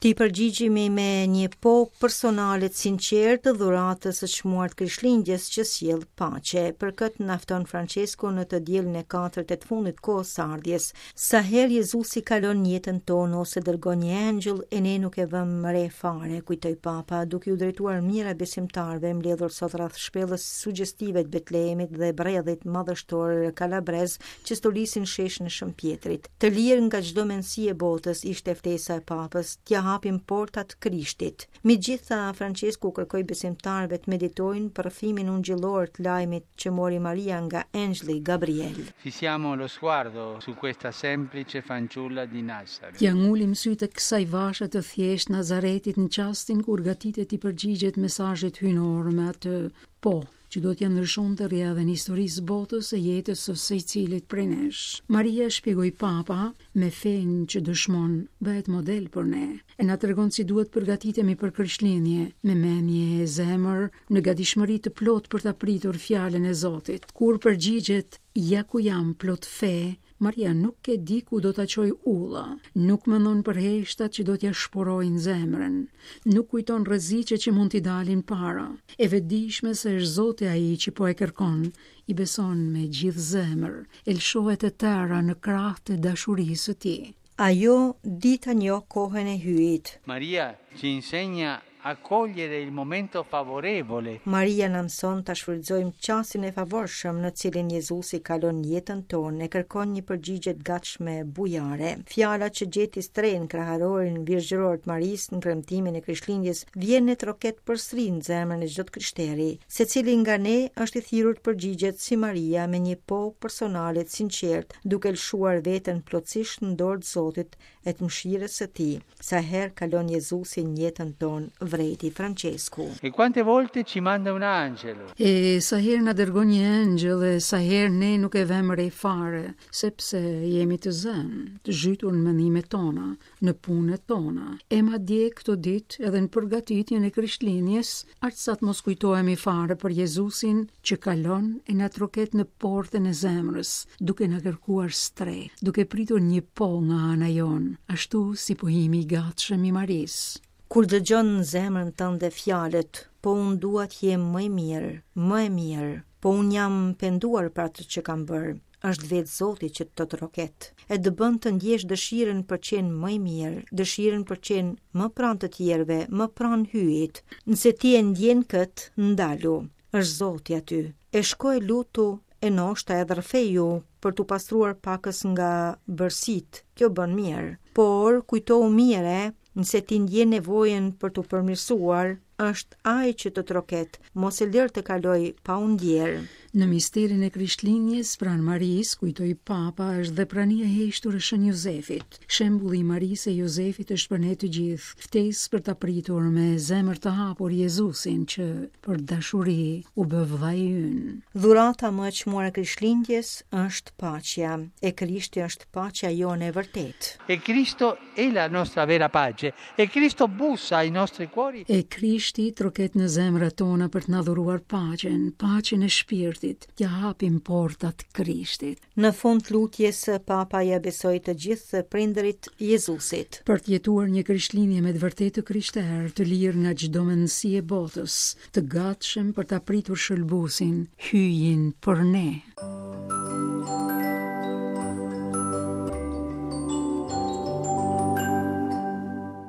Ti përgjigjemi me një po personale të sinqertë dhuratës së çmuar Krishtlindjes që sjell paqe. Për këtë nafton Francesco në të diellin e 4 të fundit kohës së ardhjes. Sa herë Jezusi kalon jetën tonë ose dërgon një engjëll e ne nuk e vëmë re fare, kujtoi Papa, duke u drejtuar mira besimtarëve mbledhur sot rreth shpellës sugjestive të Betlehemit dhe bredhit madhështor kalabrez që stolisin sheshën e Shëmpjetrit. Të lirë nga çdo mendësi e botës ishte ftesa e Papës, t'ja hapim portat Krishtit. Megjithatë, Francesco kërkoi besimtarëve të meditojnë për rrëfimin ungjillor të lajmit që mori Maria nga engjëlli Gabriel. Fissiamo lo sguardo su questa semplice fanciulla di Nazareth. T'ja ngullim sytë kësaj vashe të thjeshtë Nazaretit në çastin kur gatitet i përgjigjet mesazhit hyjnor me atë po, që do t'ja ndryshonte rrjedhën e historisë botës e jetës së secilit prej nesh. Maria shpjegoi Papa me fenë që dëshmon bëhet model për ne. E na tregon si duhet përgatitemi për Krishtlindje, me mendje e zemër, në gatishmëri të plot për ta pritur fjalën e Zotit. Kur përgjigjet ja ku jam plot fe, Maria nuk e di ku do ta çoj ulla, nuk mendon për heshtat që do t'ja shporojnë zemrën, nuk kujton rreziqet që mund t'i dalin para. E vetëdijshme se është Zoti ai që po e kërkon, i beson me gjithë zemër, e lshohet e tëra në krah të dashurisë së tij. Ajo dita njo kohën e hyjit. Maria ci insegna a cogliere il momento favorevole. Maria na mëson ta shfrytëzojmë çastin e favorshëm në cilin Jezusi kalon jetën tonë, e kërkon një përgjigje të gatshme bujare. Fjala që gjeti stren kraharorin virgjëror të Marisë në kremtimin e Krishtlindjes vjen në troket përsëri në zemrën e çdo krishteri. Secili nga ne është i thirrur të përgjigjet si Maria me një po personale të sinqertë, duke lshuar veten plotësisht në dorë të Zotit e të mëshirës së Tij. Sa herë kalon Jezusi në jetën tonë, vreti Francesco. E quante volte ci manda un angelo? E sa herë na dërgon një engjëll e sa herë ne nuk e vëmë re fare, sepse jemi të zënë, të zhytur në mendimet tona, në punët tona. E madje këto ditë edhe në përgatitjen e Krishtlindjes, aq sa të mos kujtohemi fare për Jezusin që kalon e na troket në portën e zemrës, duke na kërkuar streh, duke pritur një po nga ana jon, ashtu si po jemi i gatshëm i Marisë. Kur dëgjon në zemrën tënde fjalët, po unë dua të jem më e mirë, po unë jam penduar për atë që kam bërë, është vetë Zoti që të troket. E të bën të ndjesh dëshirën për qenë më i mirë, dëshirën për qenë më pranë të tjerëve, më pranë hyjit. Nëse ti e ndjen këtë, ndalu, është Zoti aty. E shkoj lutu, e noshta edhe rrefeju për t'u pastruar pakës nga bërësit. Kjo bën mirë. Por kujtohu mire, nëse ti ndjen nevojën për t'u përmirësuar, është ai që të troket, mos e lër të kaloj pa u ndjerë. Në misterin e Krishtlindjes pranë Marisë, kujtoi Papa, është dhe prania e heshtur e Shën Jozefit. Shembulli i Marisë e Jozefit është për ne të gjithë, ftesë për ta pritur me zemër të hapur Jezusin që për dashuri u bë vllai ynë. Dhurata më e çmuar e Krishtlindjes është paqja, e Krishti është paqja jone e vërtet. E Cristo è la nostra vera pace. E Cristo bussa ai nostri cuori. E Krishti troket në zemrat tona për të na dhuruar paqen e shpirtit. T'ja hapim portat Krishtit. Në fund lutjes, Papa ja besoi të gjithë prindërit Jezusit. Për të jetuar një Krishtlindje me të vërtetë krishterë, të lirë nga çdo mendësi e botës, të gatshëm për ta pritur shëlbusin, hyjin për ne.